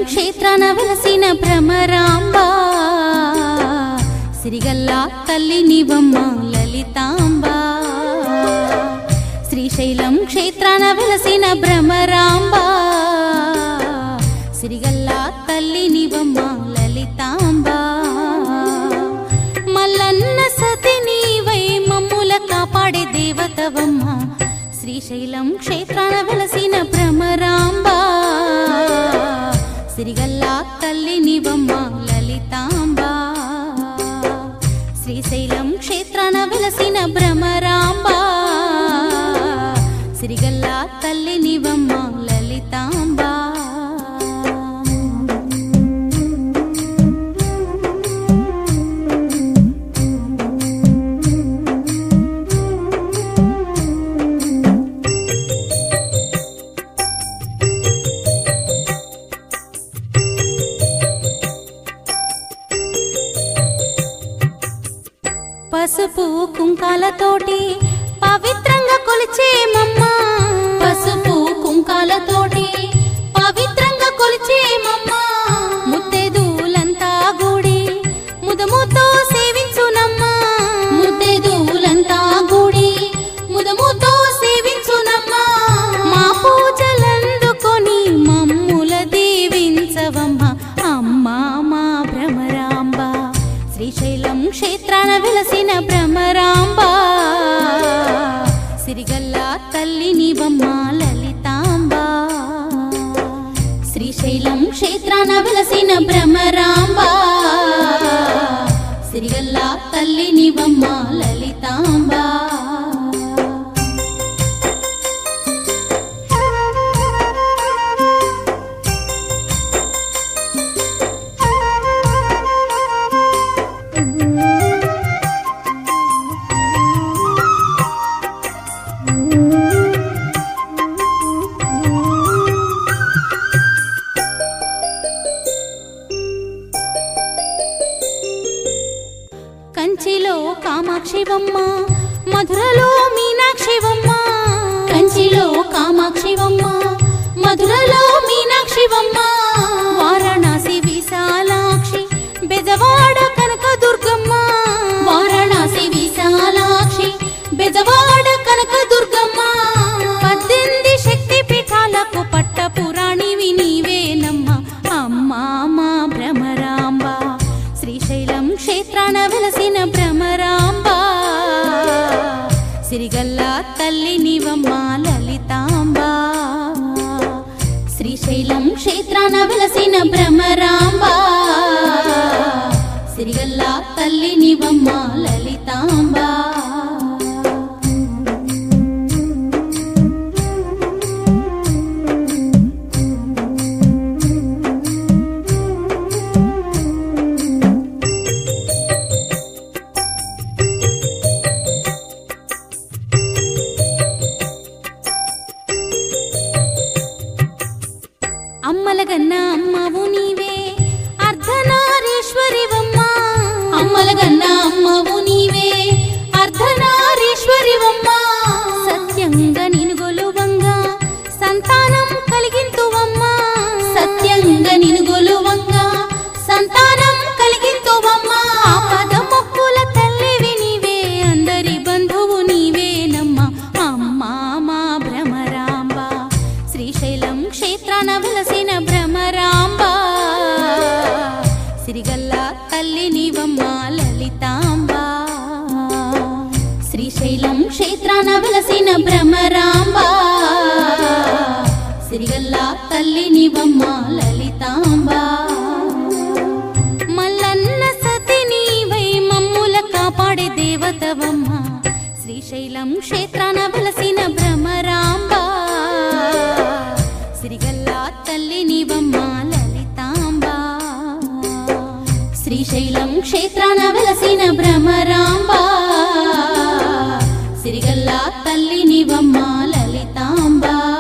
క్షేత్రాన వెలసిన భ్రమరాంబ సిరిగల్ల తల్లి నీవమ్మ లలితాంబ శ్రీశైలం క్షేత్రాన వెలసిన భ్రమరాంబ సిరిగల్ల తల్లి నీవమ్మ లలితాంబ మల్లన్న సతి నీవై మమ్ముల కాపాడే దేవతవమ్మ శ్రీశైలం క్షేత్రాన వెలసిన భ్రమరాంబ సిరిగల్ల తల్లి నీవమ్మ లలితాంబ శ్రీశైలం క్షేత్రాన వెలసిన భ్రమరాంబ సిరిగల్ల తల్లి నీవమ్మ లలితాంబ పసుపు కుంకాలతోటి పవిత్రంగా కొలిచేమమ్మ పసుపు కుంకాలతోటి పవిత్రంగా కొలిచేమమ్మ ముత్తేదులంతా గుడి ముదముతో సేవించునమ్మ ముత్తేదులంతా గుడి ముదముతో సేవించునమ్మ మా పూజలందుకొని మమ్ముల దీవించవమ్మ అమ్మా మా భ్రమరాంబ శ్రీశైలం క్షేత్రాన వెలసిన భ్రమరాంబ సిరిగల్ల తల్లి నీవమ్మ లలితాంబ శ్రీశైలం క్షేత్రాన వెలసిన భ్రమరాంబ సిరిగల్ల తల్లి నీవమ్మ లలితాంబ కంచిలో కామాక్షివమ్మ మధురలో మీనాక్షివమ్మ కంచిలో కామాక్షివమ్మ మధురలో మీనాక్షివమ్మ వారణాసి విశాలాక్షి బెజవాడ కనకదుర్గమ్మ వారణాసి విశాలాక్షి బెజవాడ కనకదుర్గమ్మ 18 శక్తి పీఠాలకు పట్ట పురాణివి నీవేనమ్మ అమ్మా మా భ్రమరాంబ శ్రీశైలం క్షేత్రాన వెలసిన భ్రమరాంబ సిరిగల్ల తల్లి నీవమ్మ లలితాంబ శ్రీశైలం క్షేత్రాన వెలసిన భ్రమరాంబ సిరిగల్ల తల్లి నీవమ్మ లలితాంబ అమ్మలగన్న అమ్మవు నీవే అర్ధనారీశ్వరివమ్మ అమ్మలగన్న అమ్మవు నీవే అర్ధనారీశ్వరివమ్మ సత్యంగా నిన్ను గొలువంగా సంతానం కలిగింతువమ్మ సత్యంగా నిన్ను గొలువంగా సంతానం కలిగింతువమ్మ ఆపద మొక్కుల తల్లివి నీవే అందరి బంధువు నీవేనమ్మ అమ్మా మా భ్రమరాంబ శ్రీశైలం క్షేత్రాన వెలసిన భ్రమరాంబ సిరిగల్ల తల్లి నీవమ్మ లలితాంబ శ్రీశైలం క్షేత్రాన వెలసిన భ్రమరాంబ సిరిగల్ల తల్లి నీవమ్మ లలితాంబ మల్లన్న సతి నీవై మమ్ముల కాపాడే దేవతవమ్మ శ్రీశైలం క్షేత్రాన వెలసిన భ్రమరాంబ సిరిగల్ల తల్లి నీవమ్మ లలితాంబ శ్రీశైలం క్షేత్రాన వెలసిన భ్రమరాంబ సిరిగల్ల తల్లి నీవమ్మ లలితాంబ